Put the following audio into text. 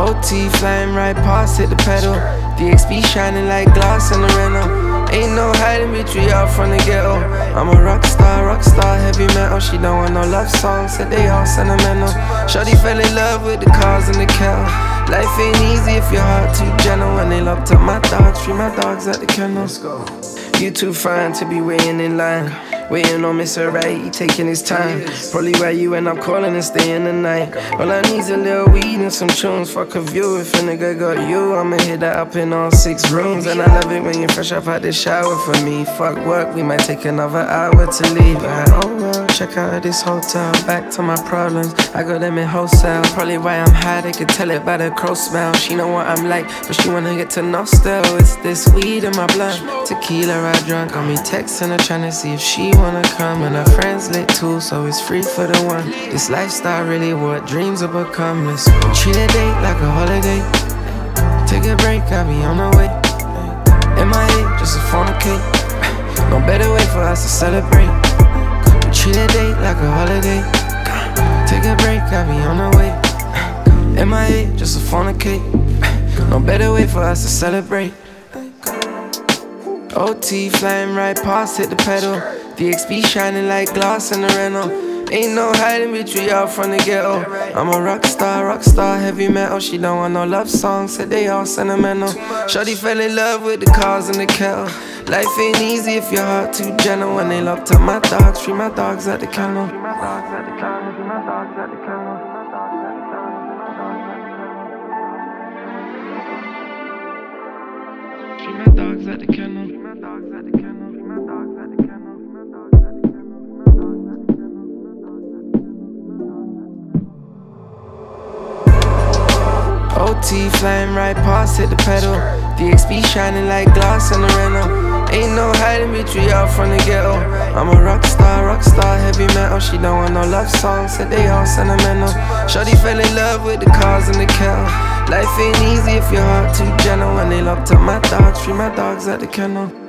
OT flying right past, hit the pedal. DXB shining like glass in the rental. Ain't no hiding, bitch, we out from the ghetto. I'm a rock star, heavy metal. She don't want no love songs, said they all sentimental. Shorty fell in love with the cars and the kettle. Life ain't easy if your heart too gentle. When they locked up my dogs, free my dogs at the kennel. Let's go. You too fine to be waiting in line. Waiting on Mr. Right, he taking his time. Probably why you end up calling and staying the night. All I need's a little weed and some tunes. Fuck a view, if a nigga got you, I'ma hit that up in all 6 rooms. And I love it when you fresh up out the shower for me. Fuck work, we might take another hour to leave. Oh well, check out this hotel. Back to my problems, I got them in wholesale. Probably why I'm high, they could tell it by the crow smell. She know what I'm like, but she wanna get to know still. It's this weed in my blood, tequila I drunk. Got me texting her trying to see if she wanna come, and her friends lit too, so it's free for the one. This lifestyle really what dreams have become. Let's go. Treat a date like a holiday. Take a break, I'll be on the way. MIA, just a fornicate. No better way for us to celebrate. Treat a date like a holiday. Take a break, I'll be on the way. MIA, just a fornicate. No better way for us to celebrate. OT flying right past, hit the pedal. DXB shining like glass in the rental. Ain't no hiding, bitch, we out from the ghetto. I'm a rock star, heavy metal. She don't want no love songs, said they all sentimental. Shorty fell in love with the cars and the kettle. Life ain't easy if your heart too gentle. When they locked up my dogs, free my dogs at the kennel. Free my dogs at the kennel, free my dogs at the kennel. Free my dogs at the kennel. Free my dogs at the kennel. Free my dogs at the kennel. Free my dogs at the kennel. OT flying right past, hit the pedal. DXB shining like glass in the rental. Ain't no hiding, bitch, we out from the ghetto. I'm a rock star, heavy metal. She don't want no love songs, said they all sentimental. Shorty fell in love with the cars and the kettle. Life ain't easy if your heart too gentle. When they locked up my dogs, free my dogs at the kennel.